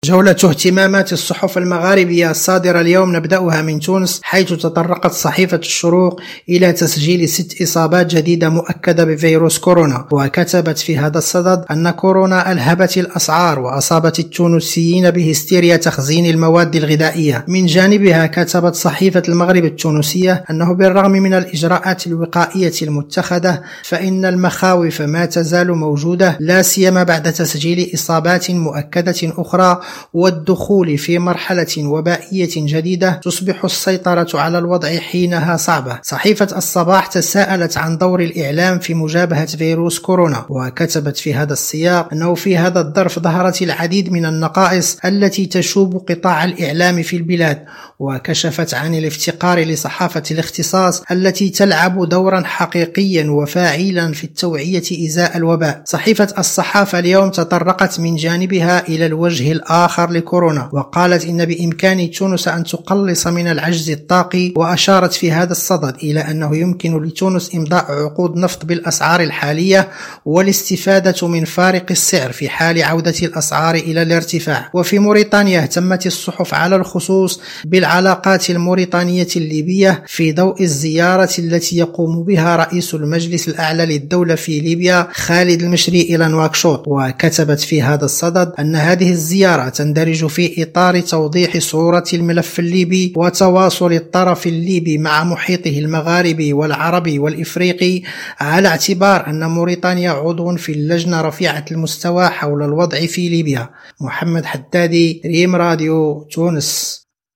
جولة اهتمامات الصحف المغاربية الصادرة اليوم نبدأها من تونس، حيث تطرقت صحيفة الشروق إلى تسجيل 6 إصابات جديدة مؤكدة بفيروس كورونا، وكتبت في هذا الصدد أن كورونا ألهبت الأسعار وأصابت التونسيين بهستيريا تخزين المواد الغذائية. من جانبها كتبت صحيفة المغرب التونسية أنه بالرغم من الإجراءات الوقائية المتخذة فإن المخاوف ما تزال موجودة، لا سيما بعد تسجيل إصابات مؤكدة أخرى والدخول في مرحلة وبائية جديدة تصبح السيطرة على الوضع حينها صعبة. صحيفة الصباح تساءلت عن دور الإعلام في مجابهة فيروس كورونا، وكتبت في هذا السياق أنه في هذا الظرف ظهرت العديد من النقائص التي تشوب قطاع الإعلام في البلاد، وكشفت عن الافتقار لصحافة الاختصاص التي تلعب دورا حقيقيا وفاعلا في التوعية إزاء الوباء. صحيفة الصحافة اليوم تطرقت من جانبها إلى الوجه الآخر لكورونا، وقالت إن بإمكان تونس أن تقلص من العجز الطاقي، وأشارت في هذا الصدد إلى أنه يمكن لتونس إمضاء عقود نفط بالأسعار الحالية والاستفادة من فارق السعر في حال عودة الأسعار إلى الارتفاع. وفي موريتانيا اهتمت الصحف على الخصوص بالعلاقات الموريتانية الليبية في ضوء الزيارة التي يقوم بها رئيس المجلس الأعلى للدولة في ليبيا خالد المشري إلى نواكشوط، وكتبت في هذا الصدد أن هذه الزيارة تندرج في إطار توضيح صورة الملف الليبي وتواصل الطرف الليبي مع محيطه المغاربي والعربي والإفريقي، على اعتبار أن موريتانيا عضو في اللجنة رفيعة المستوى حول الوضع في ليبيا. محمد حدادي، ريم راديو، تونس.